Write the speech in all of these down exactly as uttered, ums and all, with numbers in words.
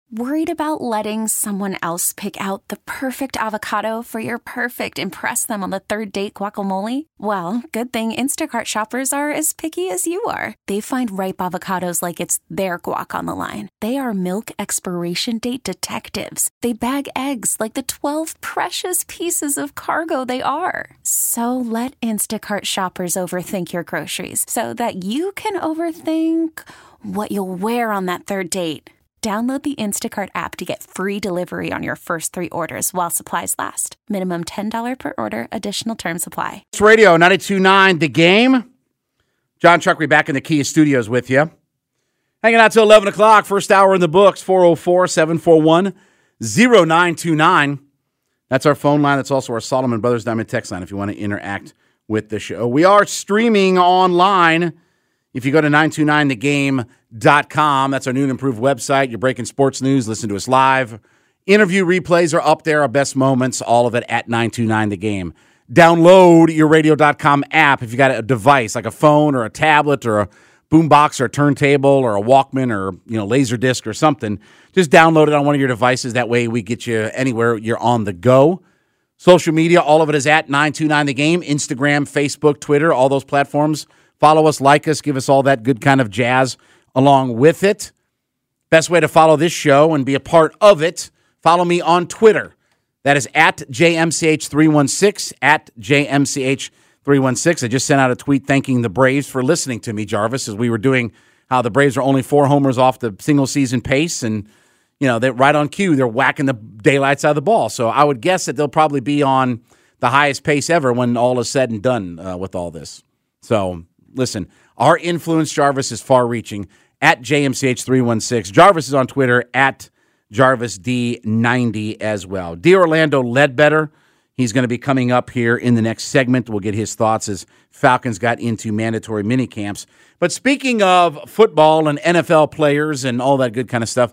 Worried about letting someone else pick out the perfect avocado for your perfect impress them on the third date guacamole? Well, good thing Instacart shoppers are as picky as you are. They find ripe avocados like it's their guac on the line. They are milk expiration date detectives. They bag eggs like the twelve precious pieces of cargo they are. So let Instacart shoppers overthink your groceries so that you can overthink what you'll wear on that third date. Download the Instacart app to get free delivery on your first three orders while supplies last. Minimum ten dollars per order. Additional terms apply. It's Radio ninety-two point nine The Game. John Chuckery back in the Kia Studios with you. Hanging out till eleven o'clock. First hour in the books. four oh four, seven four one, oh nine two nine. That's our phone line. That's also our Solomon Brothers Diamond text line if you want to interact with the show. We are streaming online. If you go to nine two nine the game dot com, that's our new and improved website. You're breaking sports news. Listen to us live. Interview replays are up there, our best moments, all of it at nine two nine the game. Download your radio dot com app if you got a device like a phone or a tablet or a boombox or a turntable or a Walkman or, you know, Laserdisc or something. Just download it on one of your devices. That way we get you anywhere you're on the go. Social media, all of it is at nine two nine the game. Instagram, Facebook, Twitter, all those platforms. Follow us, like us, give us all that good kind of jazz along with it. Best way to follow this show and be a part of it, follow me on Twitter. That is at J M C H three one six, at J M C H three one six. I just sent out a tweet thanking the Braves for listening to me, Jarvis, as we were doing how the Braves are only four homers off the single-season pace, and, you know, they're right on cue. They're whacking the daylights out of the ball. So I would guess that they'll probably be on the highest pace ever when all is said and done uh, with all this. So, listen, our influence, Jarvis, is far-reaching. At J M C H three one six. Jarvis is on Twitter, at Jarvis D ninety as well. D. Orlando Ledbetter, he's going to be coming up here in the next segment. We'll get his thoughts as Falcons got into mandatory minicamps. But speaking of football and N F L players and all that good kind of stuff,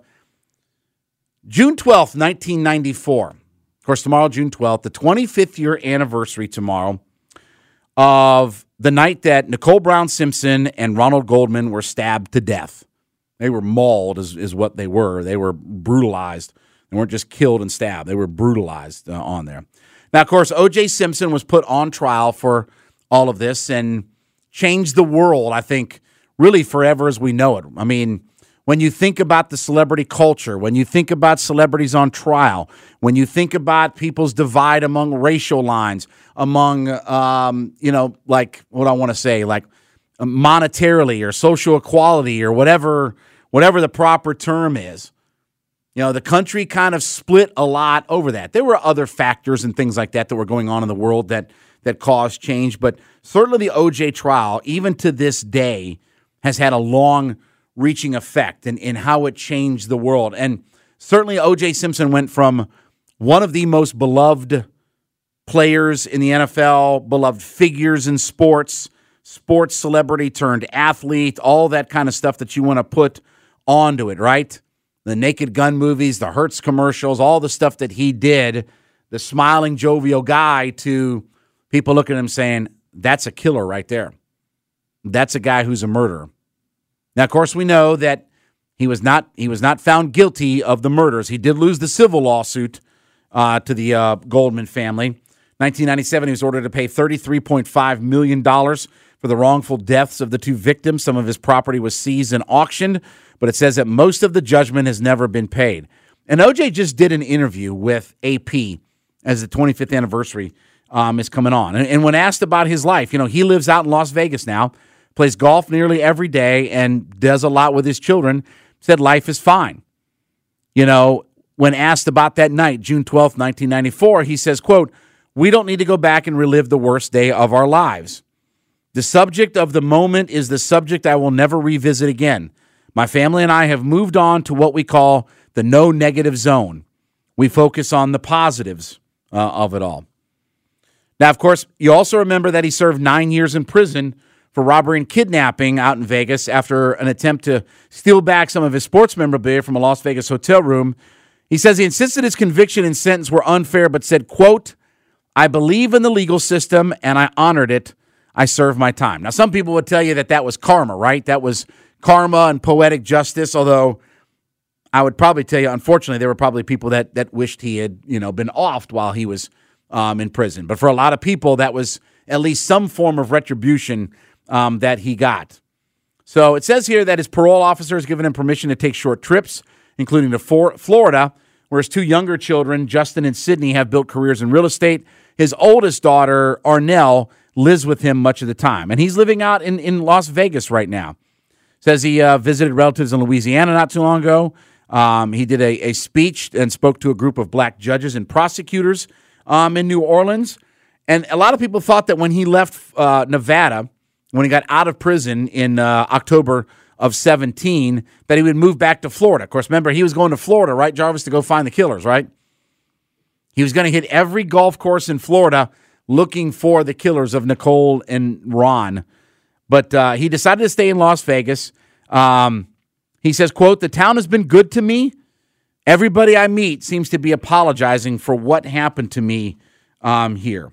June twelfth, nineteen ninety-four. Of course, tomorrow, June twelfth, the twenty-fifth year anniversary tomorrow of the night that Nicole Brown Simpson and Ronald Goldman were stabbed to death. They were mauled, is, is what they were. They were brutalized. They weren't just killed and stabbed. They were brutalized uh, on there. Now, of course, O J Simpson was put on trial for all of this and changed the world, I think, really forever as we know it. I mean, when you think about the celebrity culture, when you think about celebrities on trial, when you think about people's divide among racial lines, among, um, you know, like what I want to say, like monetarily or social equality or whatever, whatever the proper term is, you know, the country kind of split a lot over that. There were other factors and things like that that were going on in the world that that caused change, but certainly the O J trial, even to this day, has had a long reaching effect in, in how it changed the world. And certainly O J Simpson went from one of the most beloved players in the N F L, beloved figures in sports, sports celebrity turned athlete, all that kind of stuff that you want to put onto it, right? The Naked Gun movies, the Hertz commercials, all the stuff that he did, the smiling, jovial guy, to people looking at him saying, that's a killer right there. That's a guy who's a murderer. Now, of course, we know that he was not he was not found guilty of the murders. He did lose the civil lawsuit uh, to the uh, Goldman family. nineteen ninety-seven, he was ordered to pay thirty-three point five million dollars for the wrongful deaths of the two victims. Some of his property was seized and auctioned, but it says that most of the judgment has never been paid. And O J just did an interview with A P as the twenty-fifth anniversary um, is coming on. And, and when asked about his life, you know, he lives out in Las Vegas now, plays golf nearly every day, and does a lot with his children, said life is fine. You know, when asked about that night, June twelfth, nineteen ninety-four, he says, quote, "We don't need to go back and relive the worst day of our lives. The subject of the moment is the subject I will never revisit again. My family and I have moved on to what we call the no negative zone. We focus on the positives uh, of it all." Now, of course, you also remember that he served nine years in prison for robbery and kidnapping out in Vegas after an attempt to steal back some of his sports memorabilia from a Las Vegas hotel room. He says he insisted his conviction and sentence were unfair, but said, quote, "I believe in the legal system and I honored it. I served my time." Now, some people would tell you that that was karma, right? That was karma and poetic justice, although I would probably tell you, unfortunately, there were probably people that that wished he had, you know, been offed while he was um, in prison. But for a lot of people, that was at least some form of retribution um, that he got. So it says here that his parole officer has given him permission to take short trips, including to for- Florida, where his two younger children, Justin and Sydney, have built careers in real estate. His oldest daughter, Arnell, lives with him much of the time. And he's living out in, in Las Vegas right now. Says he uh, visited relatives in Louisiana not too long ago. Um, he did a, a speech and spoke to a group of black judges and prosecutors um, in New Orleans. And a lot of people thought that when he left uh, Nevada, when he got out of prison in uh, October of seventeen, that he would move back to Florida. Of course, remember, he was going to Florida, right, Jarvis, to go find the killers, right? He was going to hit every golf course in Florida looking for the killers of Nicole and Ron. But uh, he decided to stay in Las Vegas. Um, he says, quote, "The town has been good to me. Everybody I meet seems to be apologizing for what happened to me um, here."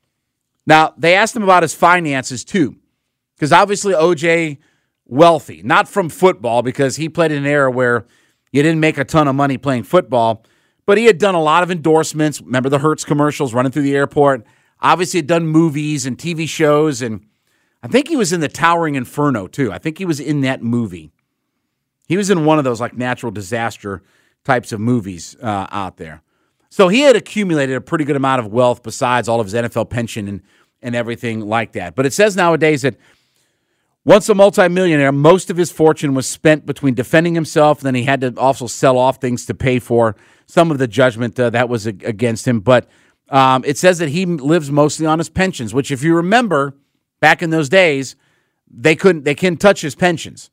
Now, they asked him about his finances, too, because obviously O J wealthy, not from football, because he played in an era where you didn't make a ton of money playing football, but he had done a lot of endorsements. Remember the Hertz commercials running through the airport? Obviously had done movies and T V shows, and I think he was in the Towering Inferno, too. I think he was in that movie. He was in one of those like natural disaster types of movies uh, out there. So he had accumulated a pretty good amount of wealth besides all of his N F L pension and, and everything like that. But it says nowadays that once a multimillionaire, most of his fortune was spent between defending himself, and then he had to also sell off things to pay for some of the judgment uh, that was against him. But um, it says that he lives mostly on his pensions, which, if you remember, back in those days, they couldn't they couldn't touch his pensions.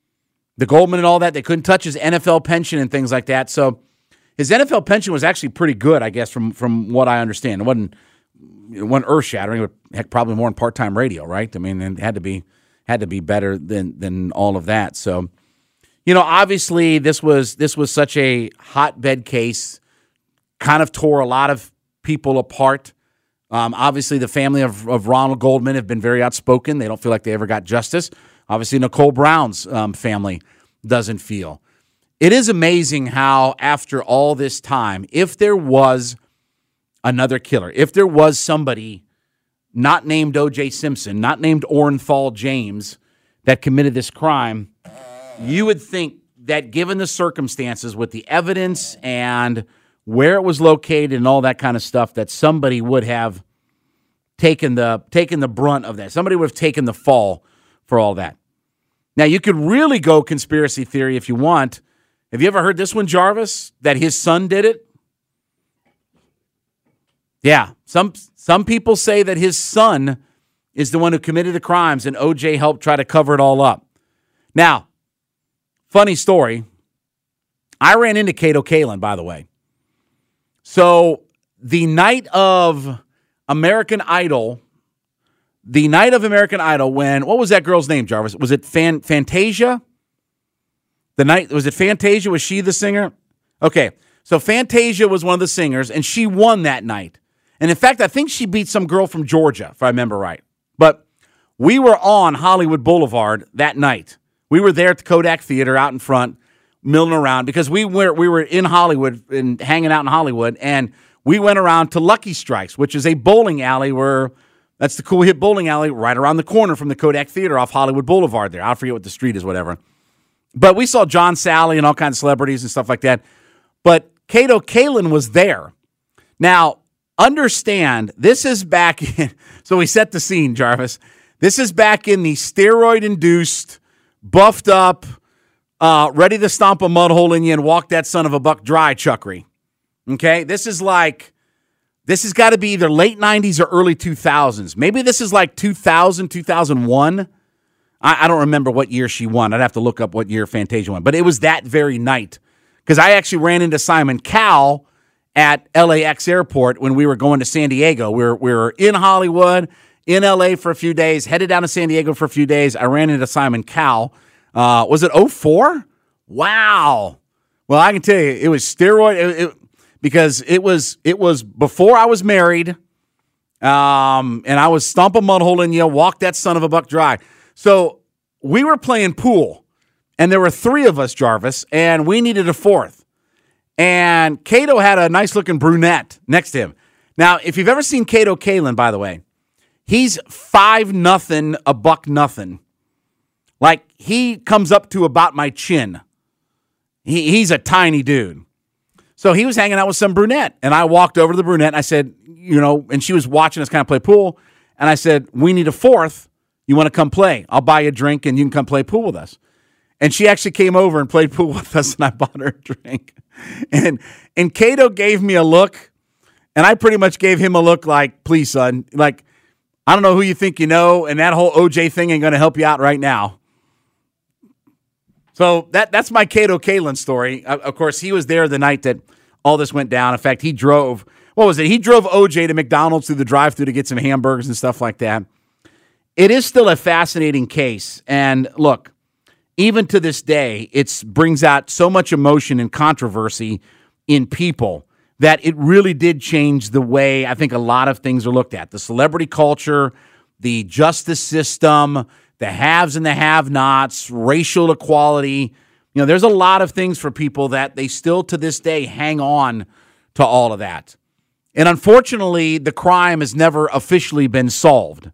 The Goldman and all that, they couldn't touch his N F L pension and things like that. So his N F L pension was actually pretty good, I guess, from from what I understand. It wasn't, it wasn't earth-shattering, but heck, probably more in part-time radio, right? I mean, it had to be had to be better than than all of that. So, you know, obviously this was this was such a hotbed case, kind of tore a lot of people apart. Um, obviously, the family of, of Ronald Goldman have been very outspoken. They don't feel like they ever got justice. Obviously, Nicole Brown's um, family doesn't feel. It is amazing how, after all this time, if there was another killer, if there was somebody not named O J Simpson, not named Orenthal James, that committed this crime, you would think that given the circumstances with the evidence and where it was located and all that kind of stuff, that somebody would have taken the taken the brunt of that. Somebody would have taken the fall for all that. Now, you could really go conspiracy theory if you want. Have you ever heard this one, Jarvis, that his son did it? Yeah, some some people say that his son is the one who committed the crimes and O J helped try to cover it all up. Now, funny story, I ran into Kato Kaelin, by the way. So the night of American Idol, the night of American Idol when, what was that girl's name, Jarvis? Was it Fan, Fantasia? The night, was it Fantasia? Was she the singer? Okay, so Fantasia was one of the singers, and she won that night. And in fact, I think she beat some girl from Georgia, if I remember right. But we were on Hollywood Boulevard that night. We were there at the Kodak Theater out in front, milling around, because we were we were in Hollywood and hanging out in Hollywood, and we went around to Lucky Strikes, which is a bowling alley where, that's the Cool Hit bowling alley right around the corner from the Kodak Theater off Hollywood Boulevard there. I forget what the street is, whatever. But we saw John Sally and all kinds of celebrities and stuff like that. But Kato Kaelin was there. Now, understand, this is back in, so we set the scene, Jarvis. This is back in the steroid-induced, buffed up, uh, ready to stomp a mud hole in you and walk that son of a buck dry chuckery. Okay? This is like, this has got to be either late nineties or early two thousands. Maybe this is like two thousand, two thousand one. I, I don't remember what year she won. I'd have to look up what year Fantasia won. But it was that very night. Because I actually ran into Simon Cowell at L A X Airport when we were going to San Diego. We were, we were in Hollywood, in L A for a few days, headed down to San Diego for a few days. I ran into Simon Cowell. Uh, was it oh four? Wow. Well, I can tell you, it was steroid, it, it, because it was it was before I was married, um, and I was stomp a mud hole in you, walk that son of a buck dry. So we were playing pool, And there were three of us, Jarvis, and we needed a fourth. And Cato had a nice-looking brunette next to him. Now, if you've ever seen Cato Kalin, by the way, he's five nothing, a buck nothing. Like, he comes up to about my chin. He, he's a tiny dude. So he was hanging out with some brunette, and I walked over to the brunette, and I said, you know, and she was watching us kind of play pool, and I said, we need a fourth. You want to come play? I'll buy you a drink, and you can come play pool with us. And she actually came over and played pool with us, and I bought her a drink. And and Cato gave me a look, and I pretty much gave him a look like, please, son, like, I don't know who you think you know, and that whole O J thing ain't going to help you out right now. So that that's my Cato Kalin story. Uh, of course, he was there the night that all this went down. In fact, he drove, what was it? He drove O J to McDonald's through the drive-thru to get some hamburgers and stuff like that. It is still a fascinating case. And look, even to this day, it brings out so much emotion and controversy in people that it really did change the way I think a lot of things are looked at. The celebrity culture, the justice system, the haves and the have-nots, racial equality. You know, there's a lot of things for people that they still to this day hang on to all of that. And unfortunately, the crime has never officially been solved.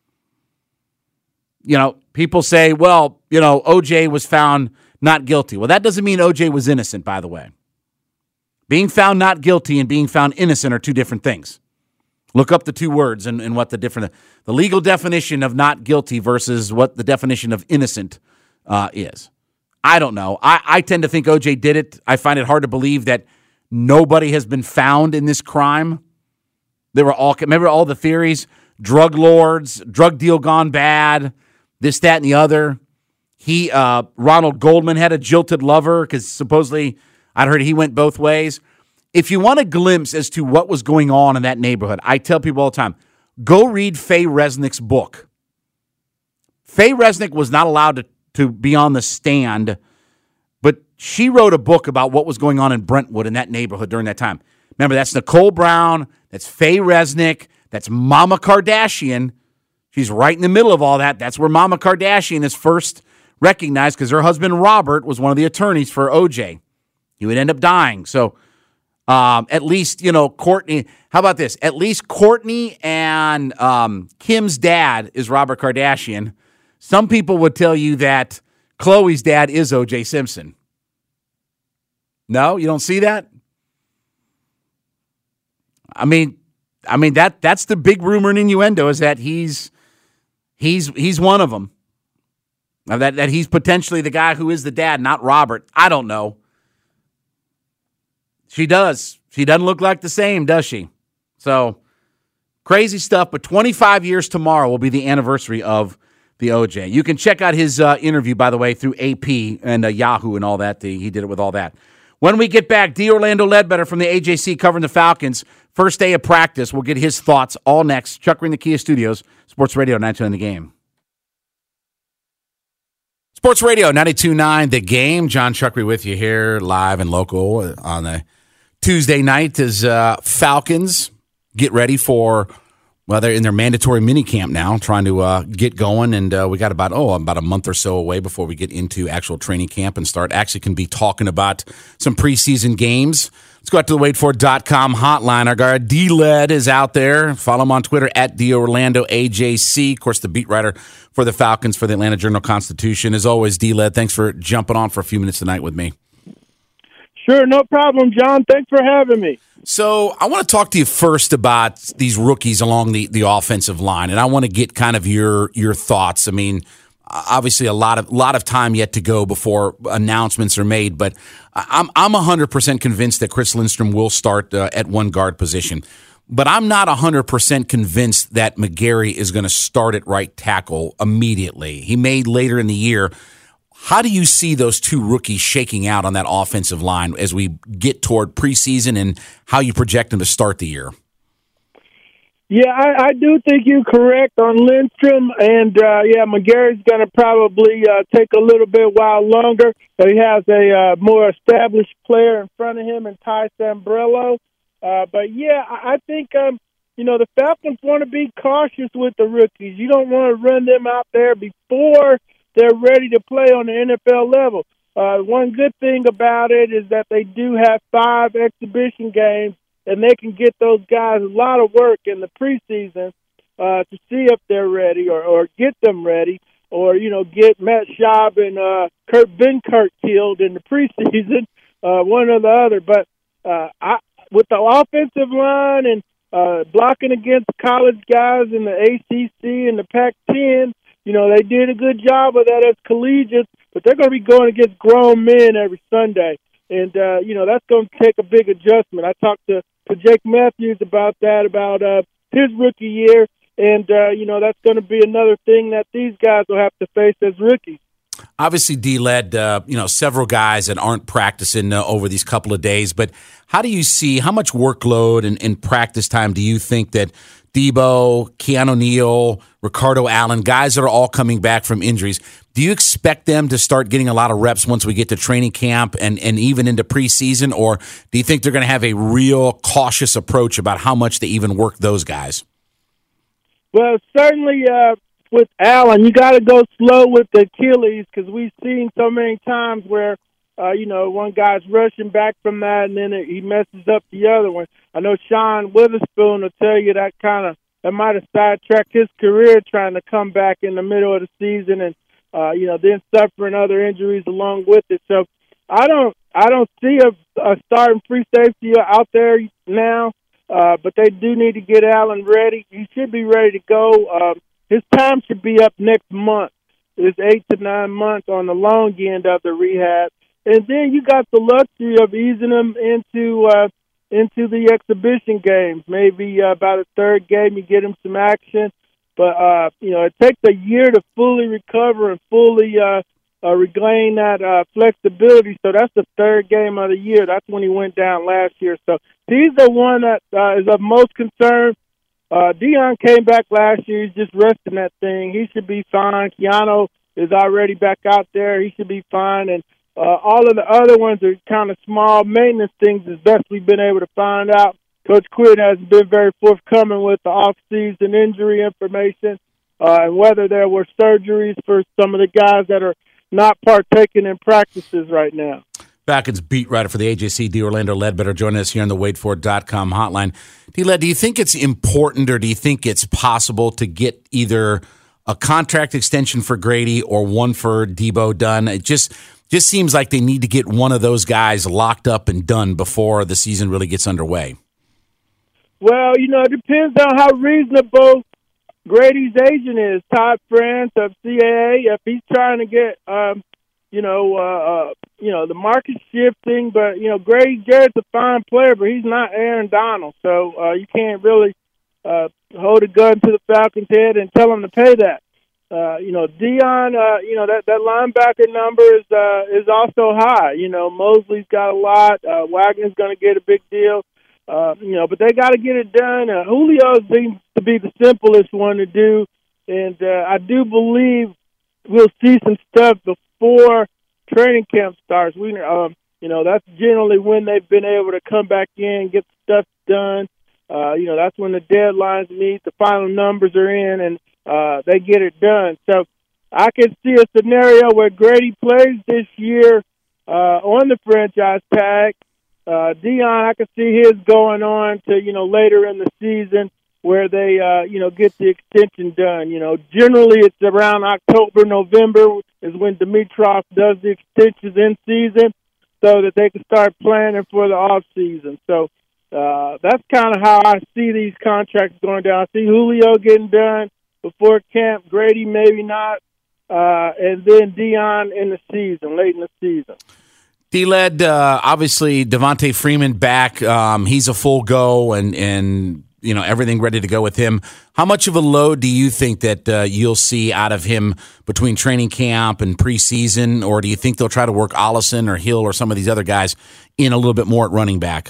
You know, people say, well, you know, O J was found not guilty. Well, that doesn't mean O J was innocent, by the way. Being found not guilty and being found innocent are two different things. Look up the two words and, and what the different, the legal definition of not guilty versus what the definition of innocent uh, is. I don't know. I, I tend to think O J did it. I find it hard to believe that nobody has been found in this crime. There were all, remember all the theories? Drug lords, drug deal gone bad, this, that, and the other. He, uh, Ronald Goldman had a jilted lover because supposedly I'd heard he went both ways. If you want a glimpse as to what was going on in that neighborhood, I tell people all the time, go read Faye Resnick's book. Faye Resnick was not allowed to, to be on the stand, but she wrote a book about what was going on in Brentwood in that neighborhood during that time. Remember, that's Nicole Brown, that's Faye Resnick, that's Mama Kardashian. She's right in the middle of all that. That's where Mama Kardashian is first recognized because her husband Robert was one of the attorneys for O J. He would end up dying. So um, at least, you know, Courtney, how about this? At least Courtney and um, Kim's dad is Robert Kardashian. Some people would tell you that Khloe's dad is O J Simpson. No, you don't see that? I mean, I mean that that's the big rumor and innuendo is that he's he's he's one of them. That that he's potentially the guy who is the dad, not Robert. I don't know. She does. She doesn't look like the same, does she? So crazy stuff. But twenty-five years tomorrow will be the anniversary of the O J. You can check out his uh, interview, by the way, through A P and uh, Yahoo and all that. The, he did it with all that. When we get back, D. Orlando Ledbetter from the A J C covering the Falcons. First day of practice. We'll get his thoughts all next. Chuck Green, the Kia Studios, Sports Radio ninety-two point nine The Game. Sports Radio ninety-two point nine The Game. John Chuckery with you here, live and local on the Tuesday night as uh, Falcons get ready for, well, they're in their mandatory minicamp now, trying to uh, get going. And uh, we got about, oh, about a month or so away before we get into actual training camp and start actually can be talking about some preseason games. Let's go out to the wait for dot com hotline. Our guy D-Led is out there. Follow him on Twitter at D Orlando A J C. Of course, the beat writer for the Falcons for the Atlanta Journal-Constitution. As always, D-Led, thanks for jumping on for a few minutes tonight with me. Sure, no problem, John. Thanks for having me. So I want to talk to you first about these rookies along the, the offensive line, and I want to get kind of your your thoughts. I mean, obviously a lot of lot of time yet to go before announcements are made, but I'm I'm one hundred percent convinced that Chris Lindstrom will start uh, at one guard position. But I'm not one hundred percent convinced that McGarry is going to start at right tackle immediately. He may later in the year. How do you see those two rookies shaking out on that offensive line as we get toward preseason and how you project them to start the year? Yeah, I, I do think you're correct on Lindstrom, and uh, yeah, McGarry's going to probably uh, take a little bit while longer. He has a uh, more established player in front of him in Ty Sambrello. Uh, but yeah, I, I think um, you know the Falcons want to be cautious with the rookies. You don't want to run them out there before they're ready to play on the N F L level. Uh, one good thing about it is that they do have five exhibition games, and they can get those guys a lot of work in the preseason uh, to see if they're ready or, or get them ready, or, you know, get Matt Schaub and uh, Kurt Benkert killed in the preseason, uh, one or the other. But uh, I, with the offensive line and uh, blocking against college guys in the A C C and the Pac ten, you know, they did a good job of that as collegiates, but they're going to be going against grown men every Sunday. And, uh, you know, that's going to take a big adjustment. I talked to, to Jake Matthews about that, about uh, his rookie year. And, uh, you know, that's going to be another thing that these guys will have to face as rookies. Obviously, D led, uh, you know, several guys that aren't practicing uh, over these couple of days. But how do you see, how much workload and, and practice time do you think that Debo, Keanu Neal, Ricardo Allen, guys that are all coming back from injuries, do you expect them to start getting a lot of reps once we get to training camp and, and even into preseason? Or do you think they're going to have a real cautious approach about how much they even work those guys? Well, certainly uh, with Allen, you got to go slow with the Achilles because we've seen so many times where, uh, you know, one guy's rushing back from that and then it, he messes up the other one. I know Sean Witherspoon will tell you that kind of that might have sidetracked his career trying to come back in the middle of the season and, uh, you know, then suffering other injuries along with it. So I don't I don't see a, a starting free safety out there now. Uh, but they do need to get Allen ready. He should be ready to go. Um, his time should be up next month. It's eight to nine months on the long end of the rehab. And then you got the luxury of easing him into uh, into the exhibition games. Maybe uh, about a third game you get him some action. But, uh, you know, it takes a year to fully recover and fully uh, uh, regain that uh, flexibility. So that's the third game of the year. That's when he went down last year. So he's the one that uh, is of most concern. Uh, Dion came back last year. He's just resting that thing. He should be fine. Keanu is already back out there. He should be fine. And uh, all of the other ones are kind of small maintenance things as best we've been able to find out. Coach Quinn has been very forthcoming with the off-season injury information uh, and whether there were surgeries for some of the guys that are not partaking in practices right now. Falcons beat writer for the A J C, D. Orlando Ledbetter, joining us here on the wait for it dot com hotline. D-Led, do you think it's important or do you think it's possible to get either a contract extension for Grady or one for Debo done? It just just seems like they need to get one of those guys locked up and done before the season really gets underway. Well, you know, it depends on how reasonable Grady's agent is, Todd France of C A A. If he's trying to get, um, you know, uh, uh, you know, the market shifting, but, you know, Grady Jarrett's a fine player, but he's not Aaron Donald. So uh, you can't really uh, hold a gun to the Falcons' head and tell them to pay that. Uh, you know, Dion, uh, you know, that, that linebacker number is uh, is also high. You know, Mosley's got a lot. Uh, Wagner's going to get a big deal. Uh, you know, but they got to get it done. Uh, Julio seems to be the simplest one to do, and uh, I do believe we'll see some stuff before training camp starts. We, um, you know, that's generally when they've been able to come back in, get stuff done. Uh, you know, that's when the deadlines meet, the final numbers are in, and uh, they get it done. So I can see a scenario where Grady plays this year uh, on the franchise tag. Uh, Dion, I can see his going on to, you know, later in the season where they, uh, you know, get the extension done. You know, generally it's around October, November is when Dimitroff does the extensions in season so that they can start planning for the off season. So uh, that's kind of how I see these contracts going down. I see Julio getting done before camp, Grady maybe not, uh, and then Dion in the season, late in the season. D-Led, uh, obviously, Devontae Freeman back. Um, he's a full go and, and, you know, everything ready to go with him. How much of a load do you think that uh, you'll see out of him between training camp and preseason, or do you think they'll try to work Ollison or Hill or some of these other guys in a little bit more at running back?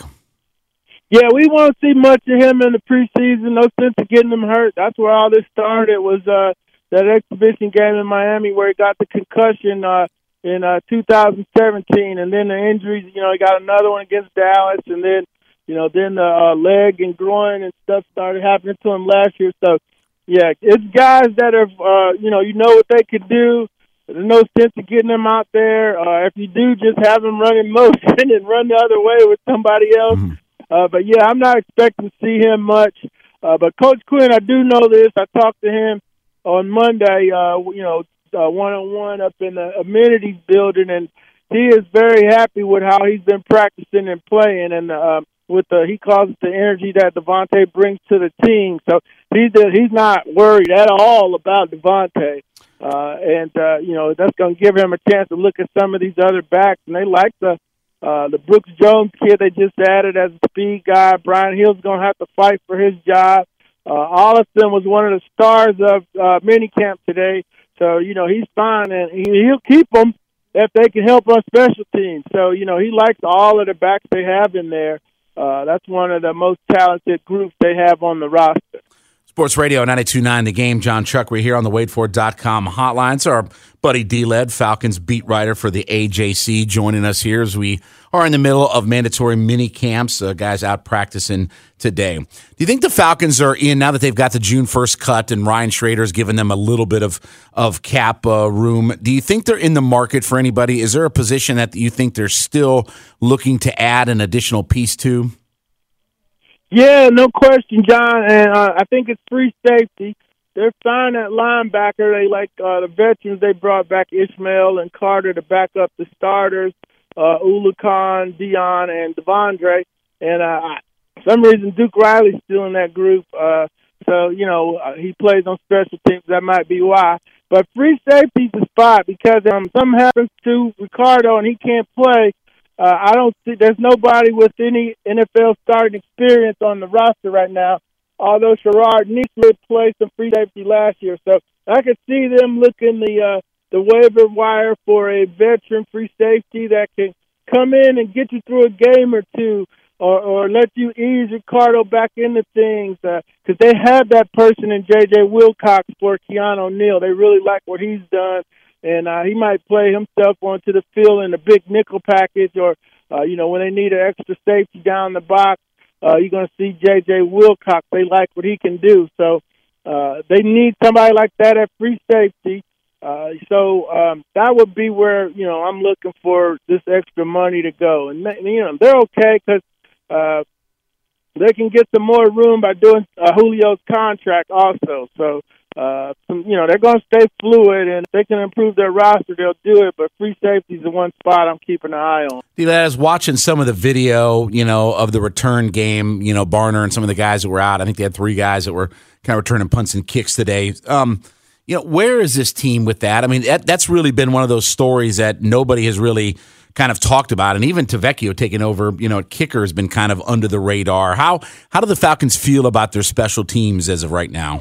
Yeah, we won't see much of him in the preseason. No sense of getting him hurt. That's where all this started. It was uh, that exhibition game in Miami where he got the concussion uh, in uh, two thousand seventeen, and then the injuries. You know, he got another one against Dallas, and then, you know, then the uh, leg and groin and stuff started happening to him last year. So, yeah, it's guys that have, uh, you know, you know what they could do. there's no sense of getting him out there. Uh, if you do, just have him run in motion and run the other way with somebody else. Mm-hmm. Uh, but, yeah, I'm not expecting to see him much. Uh, but Coach Quinn, I do know this. I talked to him on Monday, uh, you know, uh, one-on-one up in the amenities building, and he is very happy with how he's been practicing and playing, and uh, with the he calls it the energy that Devontae brings to the team. So he's he's not worried at all about Devontae, uh, and uh, you know that's going to give him a chance to look at some of these other backs, and they like the uh, the Brooks Jones kid they just added as a speed guy. Brian Hill's going to have to fight for his job. Uh, Ollison was one of the stars of uh, minicamp today, so you know he's fine, and he, he'll keep them if they can help on special teams. So, you know, he likes all of the backs they have in there. Uh, that's one of the most talented groups they have on the roster. Sports Radio ninety-two point nine The Game. John Chuck, we're here on the wait for dot com hotline. So our buddy D-Led, Falcons beat writer for the A J C, joining us here as we are in the middle of mandatory mini camps. Uh, guys out practicing today. Do you think the Falcons are in, now that they've got the June first cut and Ryan Schrader's given them a little bit of, of cap uh, room, do you think they're in the market for anybody? Is there a position that you think they're still looking to add an additional piece to? Yeah, no question, John, and uh, I think it's free safety. They're fine at linebacker. They like uh, the veterans. They brought back Ishmael and Carter to back up the starters, uh, Ulukan, Dion, and Devondre. And uh, for some reason, Duke Riley's still in that group. Uh, so, you know, uh, he plays on special teams. That might be why. But free safety's the spot because um, something happens to Ricardo and he can't play. Uh, I don't see there's nobody with any N F L starting experience on the roster right now, although Sherrod Neesmith played some free safety last year. So I could see them looking the uh, the waiver wire for a veteran free safety that can come in and get you through a game or two, or, or let you ease Ricardo back into things, because uh, they have that person in J J Wilcox for Keanu Neal. They really like what he's done. And uh, he might play himself onto the field in a big nickel package, or, uh, you know, when they need an extra safety down the box, uh, you're going to see J J Wilcox. They like what he can do. So uh, they need somebody like that at free safety. Uh, so um, that would be where, you know, I'm looking for this extra money to go. And, you know, they're okay because uh, they can get some more room by doing uh, Julio's contract also. So, Uh, some, you know, they're going to stay fluid, and if they can improve their roster, they'll do it. But free safety is the one spot I'm keeping an eye on. I was watching some of the video, you know, of the return game, you know, Barner and some of the guys that were out. I think they had three guys that were kind of returning punts and kicks today. Um, you know, where is this team with that? I mean, that, that's really been one of those stories that nobody has really kind of talked about, and even Tavecchio taking over, you know, kicker has been kind of under the radar. How how do the Falcons feel about their special teams as of right now?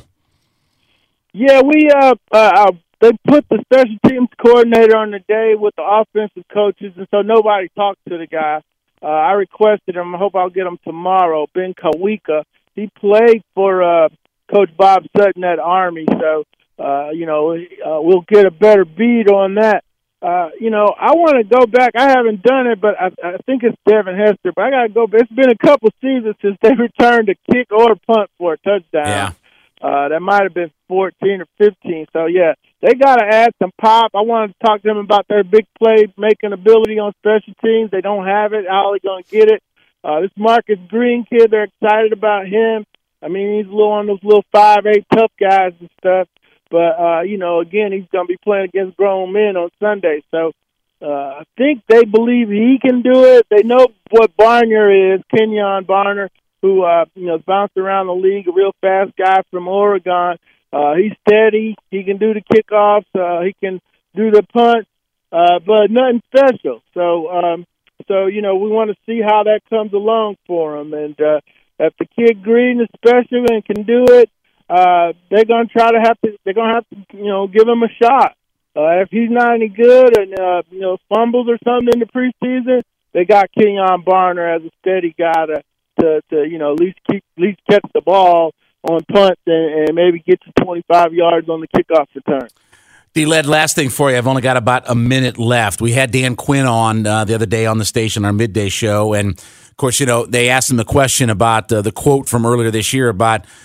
Yeah, we uh, uh, they put the special teams coordinator on the day with the offensive coaches, and so nobody talked to the guy. Uh, I requested him. I hope I'll get him tomorrow. Ben Kawika. He played for uh, Coach Bob Sutton at Army, so uh, you know uh, we'll get a better beat on that. Uh, you know, I want to go back. I haven't done it, but I, I think it's Devin Hester. But I got to go. It's been a couple seasons since they returned a kick or a punt for a touchdown. Yeah. Uh, that might have been fourteen or fifteen. So, yeah, they got to add some pop. I wanted to talk to them about their big play-making ability on special teams. They don't have it. How are they going to get it? Uh, this Marcus Green kid, they're excited about him. I mean, he's a little on those little five eight tough guys and stuff. But, uh, you know, again, he's going to be playing against grown men on Sunday. So uh, I think they believe he can do it. They know what Barner is, Kenyon Barner, who, uh, you know, bounced around the league, a real fast guy from Oregon. Uh, he's steady. He can do the kickoffs. Uh, he can do the punt, uh, but nothing special. So, um, so you know, we want to see how that comes along for him. And uh, if the kid Green is special and can do it, uh, they're going to try to have to. They're going to have to, you know, give him a shot. Uh, if he's not any good and uh, you know fumbles or something in the preseason, they got Kenyon Barner as a steady guy to. To, to you know at least keep at least catch the ball on punts and, and maybe get to twenty-five yards on the kickoff return. D-Led, last thing for you. I've only got about a minute left. We had Dan Quinn on uh, the other day on the station, our midday show, and of course, you know they asked him the question about uh, the quote from earlier this year about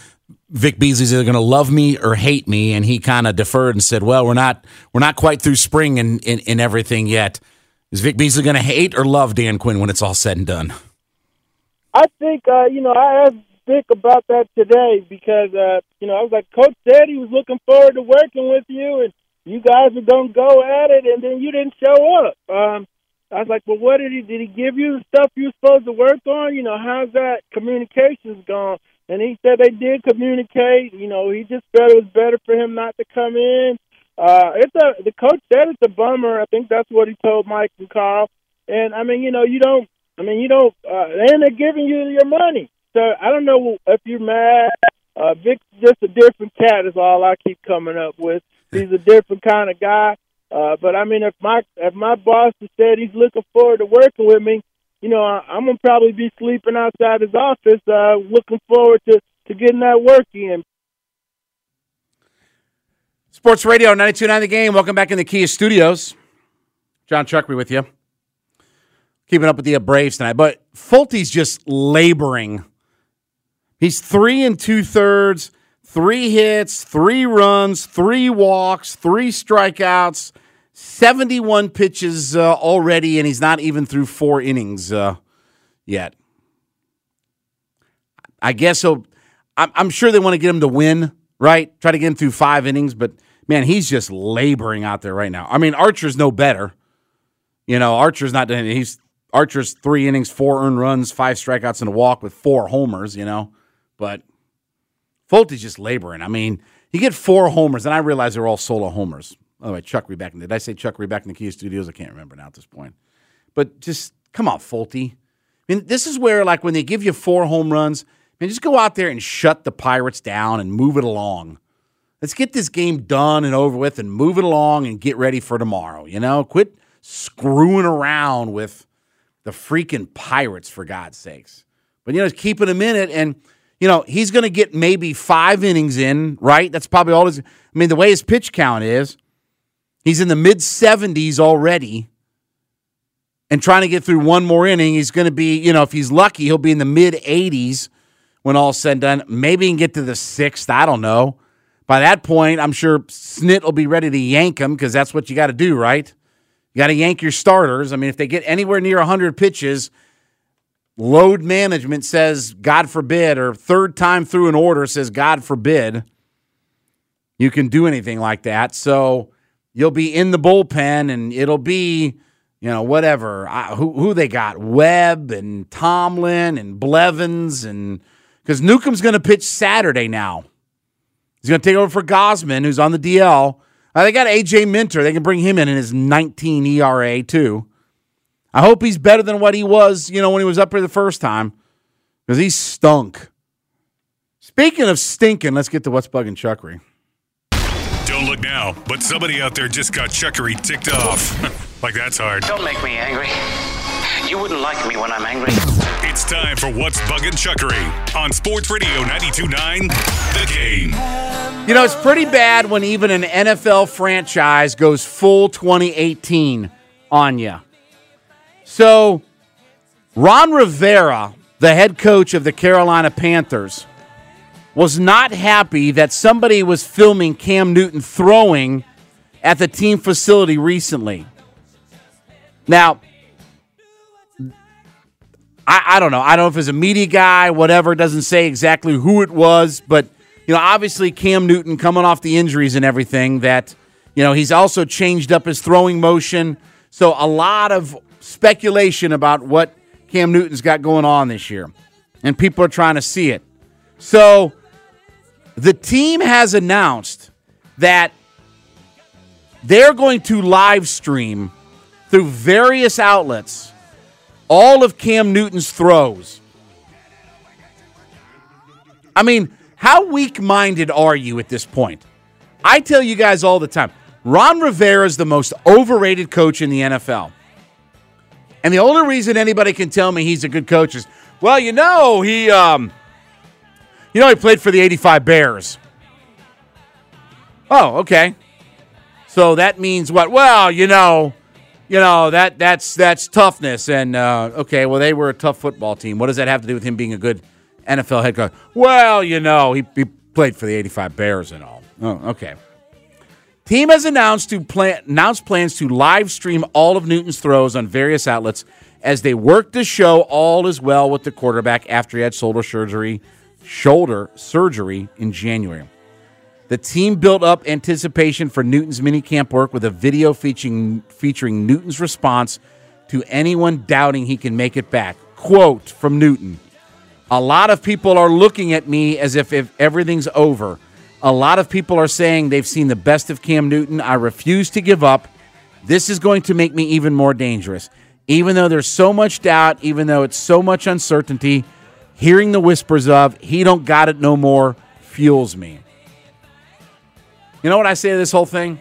Vic Beasley's either going to love me or hate me, and he kind of deferred and said, well, we're not we're not quite through spring and, and, and everything yet. Is Vic Beasley going to hate or love Dan Quinn when it's all said and done? I think, uh, you know, I asked Vic about that today because, uh, you know, I was like, Coach said he was looking forward to working with you, and you guys were going to go at it, and then you didn't show up. Um, I was like, well, what did he, did he give you the stuff you were supposed to work on? You know, how's that communications gone? And he said they did communicate. You know, he just felt it was better for him not to come in. Uh, it's a the coach said it's a bummer. I think that's what he told Mike and Carl. And I mean, you know, you don't. I mean, you don't. Uh, and they're giving you your money. So I don't know if you're mad. Uh, Vic's just a different cat. Is all I keep coming up with. He's a different kind of guy. Uh, but I mean, if my if my boss has said he's looking forward to working with me, you know, I, I'm gonna probably be sleeping outside his office, uh, looking forward to, to getting that work in. Sports Radio ninety-two point nine The Game. Welcome back in the Kia Studios. John Chuckery with you. Keeping up with the Braves tonight, but Fulte's just laboring. He's three and two thirds, three hits, three runs, three walks, three strikeouts. seventy-one pitches uh, already, and he's not even through four innings uh, yet. I guess so. I'm, I'm sure they want to get him to win, right? Try to get him through five innings, but, man, he's just laboring out there right now. I mean, Archer's no better. You know, Archer's not doing He's Archer's three innings, four earned runs, five strikeouts, and a walk with four homers, you know. But Fulte's just laboring. I mean, you get four homers, and I realize they're all solo homers. By the way, Chuckery back in the, did I say Chuckery back in the Kia Studios? I can't remember now at this point. But just, come on, Fulte. I mean, this is where, like, when they give you four home runs, man, just go out there and shut the Pirates down and move it along. Let's get this game done and over with and move it along and get ready for tomorrow, you know? Quit screwing around with the freaking Pirates, for God's sakes. But, you know, keeping him in it, and, you know, he's going to get maybe five innings in, right? That's probably all his – I mean, the way his pitch count is, he's in the mid-seventies already, and trying to get through one more inning, he's going to be, you know, if he's lucky, he'll be in the mid-eighties when all's said and done. Maybe he can get to the sixth. I don't know. By that point, I'm sure Snit will be ready to yank him because that's what you got to do, right? You got to yank your starters. I mean, if they get anywhere near one hundred pitches, load management says, God forbid, or third time through an order says, God forbid, you can do anything like that. So you'll be in the bullpen, and it'll be, you know, whatever. I, who who they got? Webb and Tomlin and Blevins, and because Newcomb's going to pitch Saturday now. He's going to take over for Gausman, who's on the D L. Uh, they got A J Minter. They can bring him in in his nineteen E R A, too. I hope he's better than what he was, you know, when he was up here the first time, because he stunk. Speaking of stinking, let's get to What's Bugging Chuckery. Don't look now, but somebody out there just got Chuckery ticked off. Like that's hard. Don't make me angry. You wouldn't like me when I'm angry. It's time for What's Bugging Chuckery on Sports Radio ninety-two point nine The Game. You know, it's pretty bad when even an N F L franchise goes full twenty eighteen on you. So, Ron Rivera, the head coach of the Carolina Panthers, was not happy that somebody was filming Cam Newton throwing at the team facility recently. Now, I, I don't know. I don't know if it's a media guy, whatever. It doesn't say exactly who it was. But, you know, obviously Cam Newton coming off the injuries and everything that, you know, he's also changed up his throwing motion. So a lot of speculation about what Cam Newton's got going on this year. And people are trying to see it. So the team has announced that they're going to live stream through various outlets all of Cam Newton's throws. I mean, how weak-minded are you at this point? I tell you guys all the time, Ron Rivera is the most overrated coach in the N F L. And the only reason anybody can tell me he's a good coach is, well, you know, he, um, you know, he played for the eighty-five Bears. Oh, okay. So that means what? Well, you know, you know that that's that's toughness. And uh, okay, well, they were a tough football team. What does that have to do with him being a good N F L head coach? Well, you know, he, he Played for the eighty-five Bears and all. Oh, okay. Team has announced to plan, announced plans to live stream all of Newton's throws on various outlets as they work to show all is well with the quarterback after he had shoulder surgery, shoulder surgery in January. The team built up anticipation for Newton's minicamp work with a video featuring, featuring Newton's response to anyone doubting he can make it back. Quote from Newton, "A lot of people are looking at me as if, if everything's over. A lot of people are saying they've seen the best of Cam Newton. I refuse to give up. This is going to make me even more dangerous. Even though there's so much doubt, even though it's so much uncertainty, hearing the whispers of, he don't got it no more, fuels me." You know what I say to this whole thing?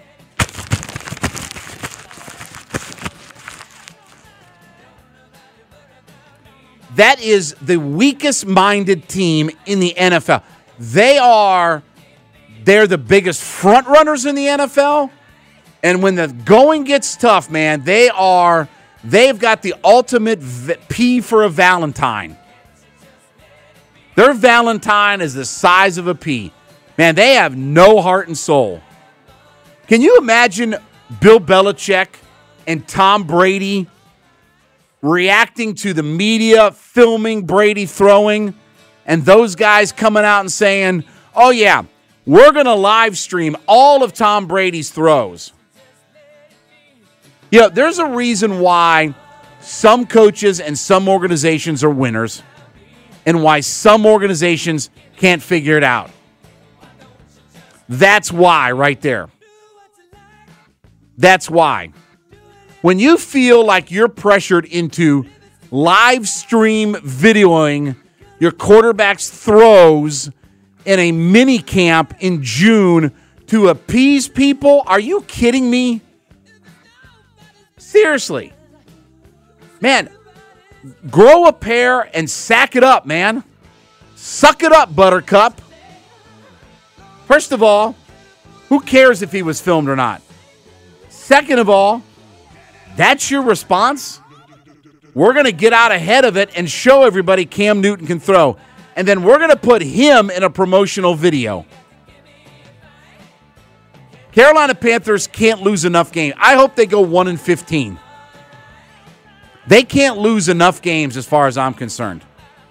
That is the weakest-minded team in the N F L. They are, they're the biggest front runners in the N F L. And when the going gets tough, man, they are, they've got the ultimate v- P for a Valentine. Their Valentine is the size of a pea. Man, they have no heart and soul. Can you imagine Bill Belichick and Tom Brady reacting to the media filming Brady throwing, and those guys coming out and saying, oh, yeah, we're going to live stream all of Tom Brady's throws? You know, there's a reason why some coaches and some organizations are winners and why some organizations can't figure it out. That's why right there. That's why. When you feel like you're pressured into live stream videoing your quarterback's throws in a mini camp in June to appease people, are you kidding me? Seriously. Man, grow a pair and sack it up, man. Suck it up, Buttercup. First of all, who cares if he was filmed or not? Second of all, that's your response? We're going to get out ahead of it and show everybody Cam Newton can throw. And then we're going to put him in a promotional video. Carolina Panthers can't lose enough games. I hope they go one and fifteen. They can't lose enough games as far as I'm concerned.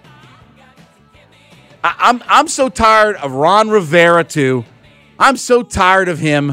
I, I'm I'm so tired of Ron Rivera too. I'm so tired of him.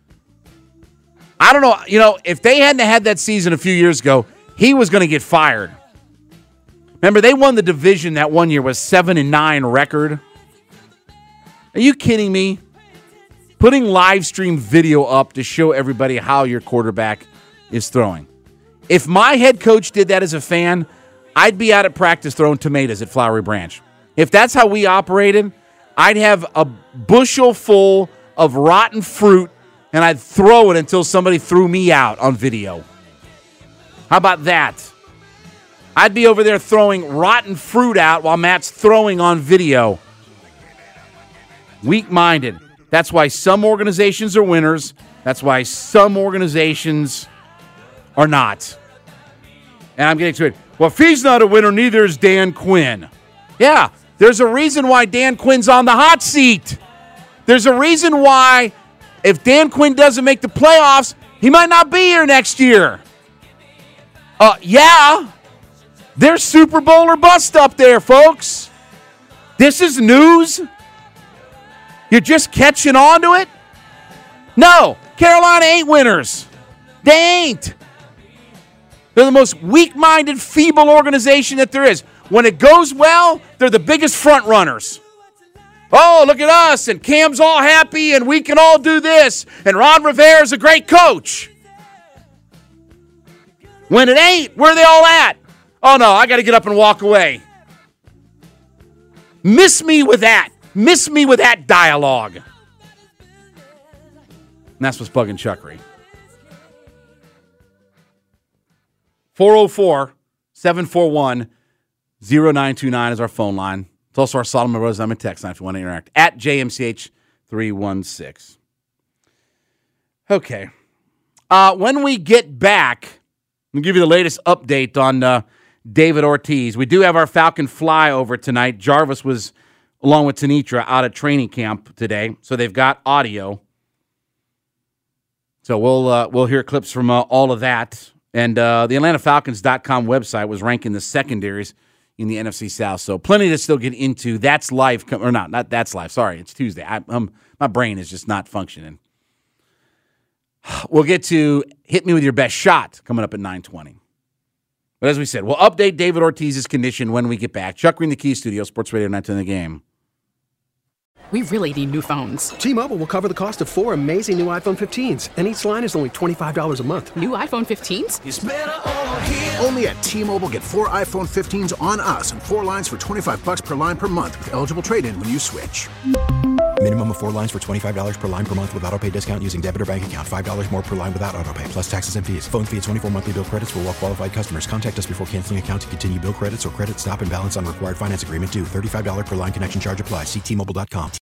I don't know. You know, if they hadn't had that season a few years ago, he was going to get fired. Remember, they won the division that one year with seven and nine record. Are you kidding me? Putting live stream video up to show everybody how your quarterback is throwing. If my head coach did that as a fan, I'd be out at practice throwing tomatoes at Flowery Branch. If that's how we operated, I'd have a bushel full of rotten fruit and I'd throw it until somebody threw me out on video. How about that? I'd be over there throwing rotten fruit out while Matt's throwing on video. Weak-minded. That's why some organizations are winners. That's why some organizations are not. And I'm getting to it. Well, if he's not a winner, neither is Dan Quinn. Yeah, there's a reason why Dan Quinn's on the hot seat. There's a reason why if Dan Quinn doesn't make the playoffs, he might not be here next year. Uh, yeah, there's Super Bowl or bust up there, folks. This is news. You're just catching on to it? No, Carolina ain't winners. They ain't. They're the most weak-minded, feeble organization that there is. When it goes well, they're the biggest front runners. Oh, look at us, and Cam's all happy, and we can all do this, and Ron Rivera's a great coach. When it ain't, where are they all at? Oh, no, I got to get up and walk away. Miss me with that. Miss me with that dialogue. And that's what's bugging Chuckery. four oh four, seven four one, oh nine two nine is our phone line. It's also our Solomon Brothers I'm in text line if you want to interact. At J M C H three one six. Okay. Uh, when we get back, I'll give you the latest update on uh, David Ortiz. We do have our Falcon flyover tonight. Jarvis was along with Tanitra, out at training camp today. So they've got audio. So we'll uh, we'll hear clips from uh, all of that. And uh, the Atlanta Falcons dot com website was ranking the secondaries in the N F C South. So plenty to still get into. That's live, or not, not that's live. Sorry, it's Tuesday. I, um, my brain is just not functioning. We'll get to Hit Me With Your Best Shot coming up at nine twenty. But as we said, we'll update David Ortiz's condition when we get back. Chuck Green, the Key Studio, Sports Radio nine ten The Game. We really need new phones. T-Mobile will cover the cost of four amazing new iPhone fifteens, and each line is only twenty-five dollars a month. New iPhone fifteens? It's better over here. Only at T-Mobile, get four iPhone fifteens on us and four lines for twenty-five bucks per line per month with eligible trade-in when you switch. Minimum of four lines for twenty-five dollars per line per month with autopay discount using debit or bank account. five dollars more per line without autopay, plus taxes and fees. Phone fee at twenty-four monthly bill credits for well-qualified customers. Contact us before canceling account to continue bill credits or credit stop and balance on required finance agreement due. thirty-five dollars per line connection charge applies. See T Mobile dot com.